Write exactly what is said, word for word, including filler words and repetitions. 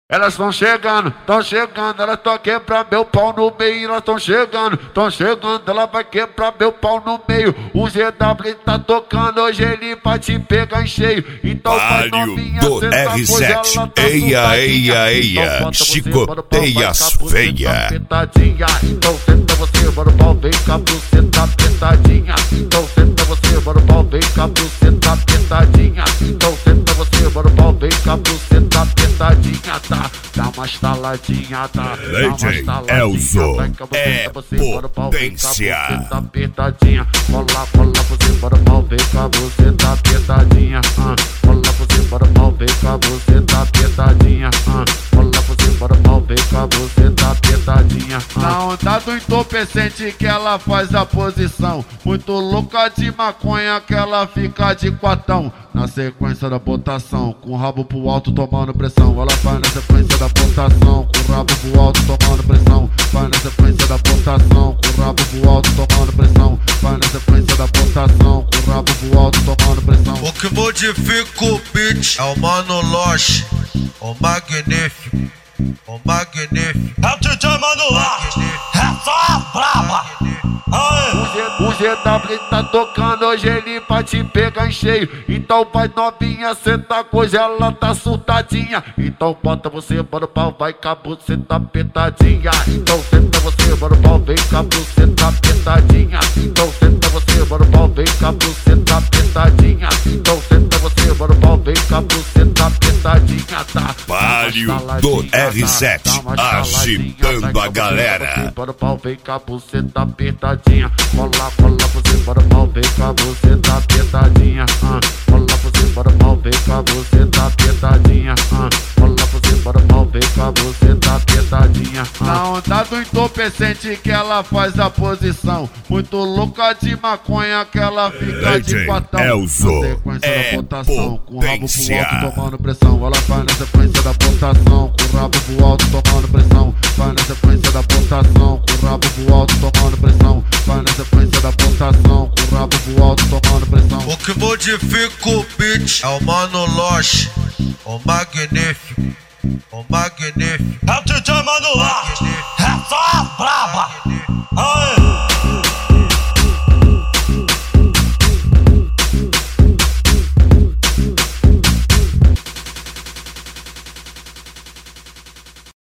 Elas estão chegando, estão chegando, elas estão quebrar meu pau no meio. Elas estão chegando, estão chegando, ela vai quebrar meu pau no meio. O G W tá tocando, hoje ele vai te pegar em cheio. Então vai novinha, do R sete, eia, eia, eia, chicoteia as feia. Então senta você, mano, pau, vem cá, você tá apertadinha. Então senta você, mano, pau, vem cá, você tá apertadinha. Então senta você, mano, pau, vem cá, você tá apertadinha, tá? Dá uma estaladinha, tá? D J Elzo é potência. Você tá apertadinha. Cola, cola, você para o pau, vem cá, você tá apertadinha. Cola, você para o pau, vem cá, você tá apertadinha. Cola, você para o pau, vem cá, você tá apertadinha. Na onda do entorpecente que ela faz a posição, muito louca de maconha que ela fica de quatão. Na sequência da botação, com o rabo pro alto tomando pressão. Ela vai na sequência da botação, com o rabo pro alto tomando pressão. Vai na sequência da botação, com o rabo pro alto tomando pressão. Vai na sequência da botação, com o rabo pro alto tomando pressão. O que modifica o beat é o Mano Loche, o magnífico, o magnífico. É o D J Mano Loche, é só a braba. O G W tá tocando, hoje ele vai te pegar em cheio. Então vai novinha, senta coisa, ela tá surtadinha. Então bota você, mano, pau, vai cá, você tá apertadinha. Então senta você, mano, pau, vem cá, você tá apertadinha. Então senta você, mano, pau, vem cá, você tá apertadinha. Então senta você, mano, pau, vem cá, você tá apertadinha, tá? Palio do R sete, agitando a galera. Para o pau, vem cá, você tá apertadinha. Cola, cola, você para o pau, vem cá, você tá apertadinha. Cola, você para o pau, vem cá, você tá apertadinha. Cola, você para o pau, vem cá, você tá apertadinha. Na onda do entorpecente que ela faz a posição, muito louca de maconha que ela fica de quatão. Elzo na sequência é da botação, com o rabo pro potência. alto tomando pressão. Ela vai na sequência da botação, com o rabo pro alto tomando pressão. Vai na sequência da botação, com o rabo pro alto tomando pressão. Vai na sequência da botação, com o rabo pro alto tomando pressão. O que modifica o beat é o Mano Loche, o magnífico, o magnífico. É o D J Mano Loche, é só a braba.